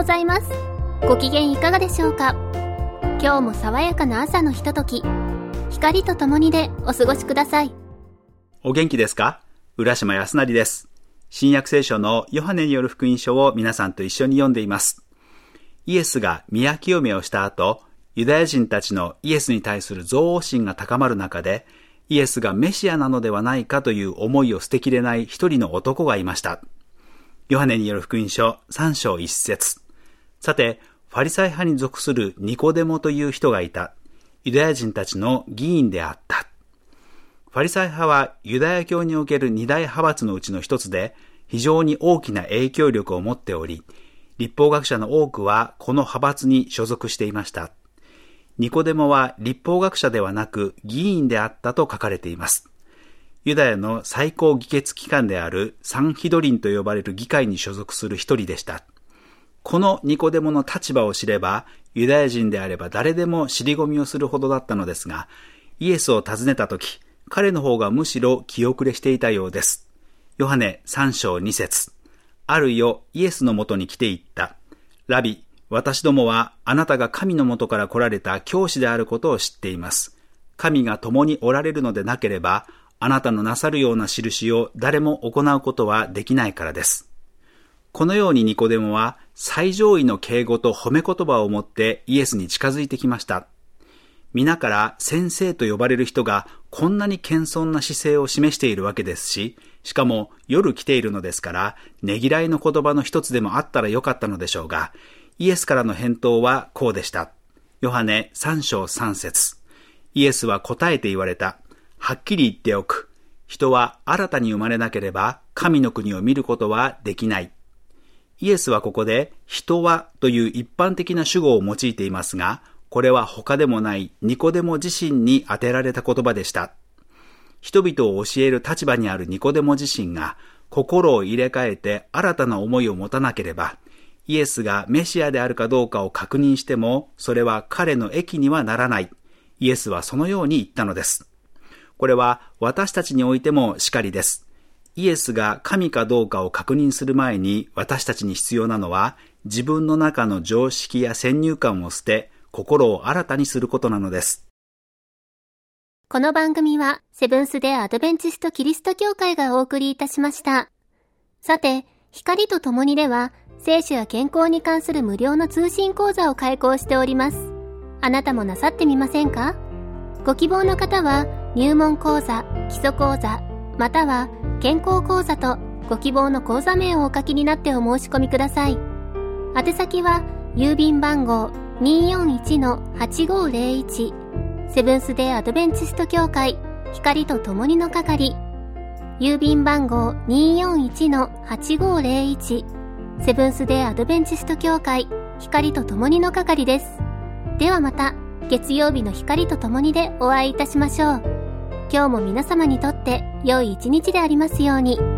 ございます。ご機嫌いかがでしょうか。今日も爽やかな朝のひととき、光とともにでお過ごしください。 お元気ですか？浦島康成です。新約聖書のヨハネによる福音書を皆さんと一緒に読んでいます。イエスが宮清めをした後、ユダヤ人たちのイエスに対する憎悪心が高まる中で、イエスがメシアなのではないかという思いを捨てきれない一人の男がいました。ヨハネによる福音書3章1節。さて、ファリサイ派に属するニコデモという人がいた。ユダヤ人たちの議員であった。ファリサイ派はユダヤ教における二大派閥のうちの一つで、非常に大きな影響力を持っており、律法学者の多くはこの派閥に所属していました。ニコデモは律法学者ではなく議員であったと書かれています。ユダヤの最高議決機関であるサンヒドリンと呼ばれる議会に所属する一人でした。このニコデモの立場を知れば、ユダヤ人であれば誰でも尻込みをするほどだったのですが、イエスを訪ねたとき、彼の方がむしろ気遅れしていたようです。ヨハネ3章2節。ある夜、イエスのもとに来て言った。ラビ、私どもはあなたが神のもとから来られた教師であることを知っています。神が共におられるのでなければ、あなたのなさるような印を誰も行うことはできないからです。このようにニコデモは最上位の敬語と褒め言葉を持ってイエスに近づいてきました。皆から先生と呼ばれる人がこんなに謙遜な姿勢を示しているわけですし、しかも夜来ているのですから、ねぎらいの言葉の一つでもあったらよかったのでしょうが、イエスからの返答はこうでした。ヨハネ3章3節。イエスは答えて言われた。はっきり言っておく。人は新たに生まれなければ神の国を見ることはできない。イエスはここで人はという一般的な主語を用いていますが、これは他でもないニコデモ自身に当てられた言葉でした。人々を教える立場にあるニコデモ自身が心を入れ替えて新たな思いを持たなければ、イエスがメシアであるかどうかを確認しても、それは彼の益にはならない。イエスはそのように言ったのです。これは私たちにおいてもしかりです。イエスが神かどうかを確認する前に私たちに必要なのは自分の中の常識や先入観を捨て心を新たにすることなのです。 この番組はセブンス・デ・アドベンチスト・キリスト教会がお送りいたしました。さて、光とともにでは聖書や健康に関する無料の通信講座を開講しております。あなたもなさってみませんか？ご希望の方は入門講座、基礎講座、または健康講座とご希望の講座名をお書きになってお申し込みください。宛先は郵便番号 241-8501 セブンス・デ・アドベンチスト教会光とともにの係、郵便番号 241-8501 セブンス・デ・アドベンチスト教会光とともにの係です。ではまた月曜日の光とともにでお会いいたしましょう。今日も皆様にとって良い一日でありますように。